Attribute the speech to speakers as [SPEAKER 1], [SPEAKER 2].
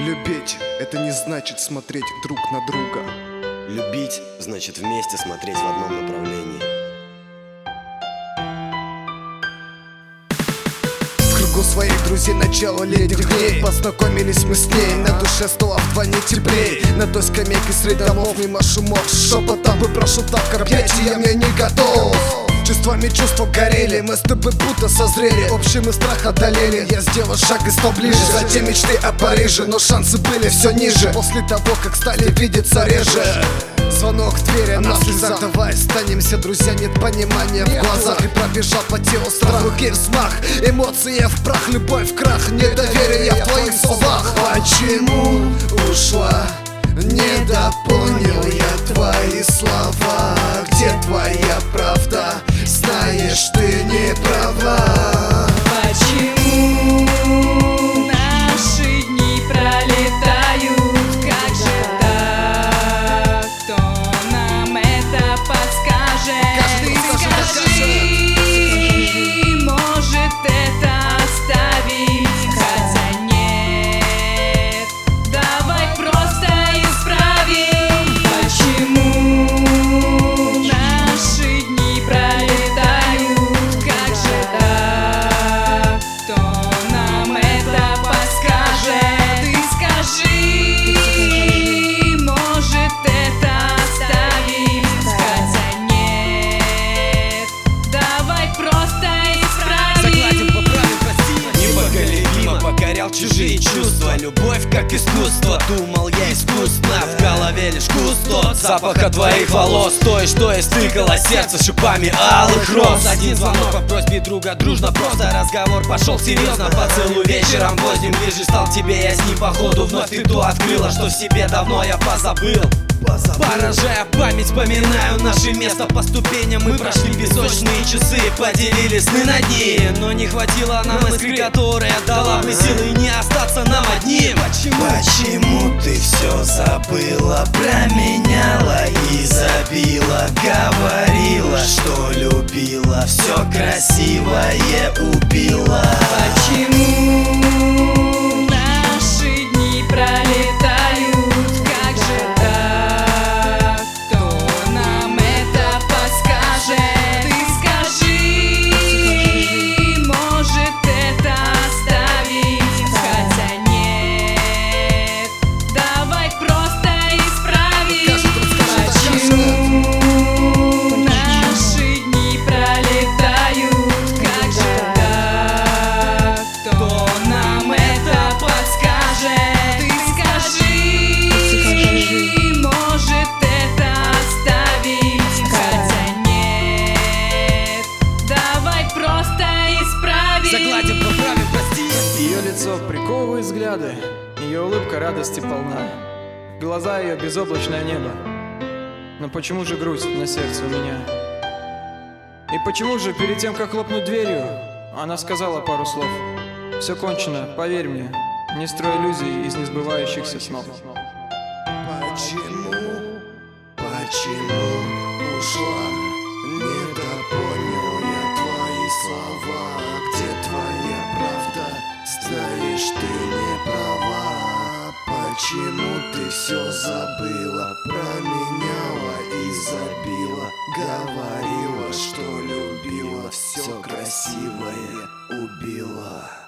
[SPEAKER 1] Любить — это не значит смотреть друг на друга.
[SPEAKER 2] Любить значит вместе смотреть в одном направлении.
[SPEAKER 1] В кругу своих друзей начало летних дней познакомились мы с ней, на душе стало вдвойне теплей. На той скамейке среди домов мимо шумов шепотом бы прошу так корпеть, я мне не готов. Чувствами чувства горели, мы с тобой будто созрели, общий мы страх одолели. Я сделал шаг и стал ближе, затем мечты о Париже, но шансы были все ниже, после того, как стали видеться реже. Звонок в двери, она в слезах, давай останемся, друзья, нет понимания в глазах. И пробежал по телу страх, руки взмах, эмоции в прах, любовь в крах, недоверие в твоих словах. Почему ушла? Недопонял я твои слова. Где твоя правда? Знаешь, ты не права.
[SPEAKER 3] Почему наши дни пролетают? Как же так? Кто нам это подскажет? Ты скажи, может это оставить? Хотя нет, давай просто исправим. Почему наши дни пролетают? Как же так? Кто нам это подскажет? Ты скажи, может это оставить? Хотя нет, давай просто исправим.
[SPEAKER 2] Загладим, поправим, прости. Непоколебимо покорял чужие чувства. Любовь как искусство, думал я искусно. В голове лишь густо запаха твоих волос. То, что истыкало сердце шипами алых роз. Один звонок по просьбе друга, дружно просто. Разговор пошел серьезно, поцелуй вечером возле ближе стал тебе. Я с ним походу вновь ты то открыла, что в себе давно я позабыл. Поражая память, вспоминаю наше место по ступеням. Мы прошли песочные часы, поделили сны на дни. Но не хватило нам искры, которая дала бы силы не остаться нам одним. Почему ты все забыла, променяла и забила? Говорила, что любила, все красивое убила.
[SPEAKER 3] Почему наши дни пролетают? Как же так? Кто нам это подскажет? Ты скажи, может это оставить? Хотя нет, давай просто исправим. Почему наши дни пролетают? Как же так? Кто нам это подскажет? Ты скажи, может это оставить? Хотя нет, давай просто исправим.
[SPEAKER 2] Загладим, поправим, прости.
[SPEAKER 4] Ее лицо приковывает взгляды, ее улыбка радости полна, глаза ее безоблачное небо. Но почему же грусть на сердце у меня? И почему же перед тем, как хлопнуть дверью, она сказала пару слов? Все кончено, поверь мне, не строй иллюзий из несбывающихся снов.
[SPEAKER 1] Почему ушла? Недопонял я твои слова. Где твоя правда? Знаешь, ты не права. Почему ты все забыла, променяла и забила? Говорила, что любила, все красивое убила.